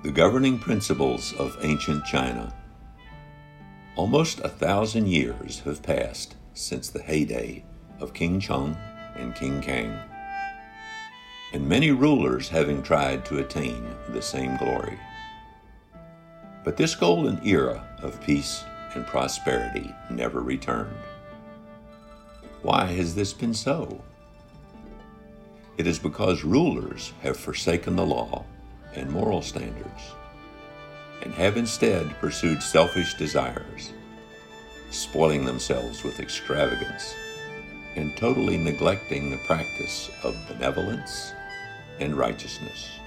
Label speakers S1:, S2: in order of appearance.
S1: The governing principles of ancient China. Almost 1,000 years have passed since the heyday of King Cheng and King Kang, and many rulers having tried to attain the same glory. But this golden era of peace and prosperity never returned. Why has this been so? It is because rulers have forsaken the law and moral standards, and have instead pursued selfish desires, spoiling themselves with extravagance, and totally neglecting the practice of benevolence and righteousness.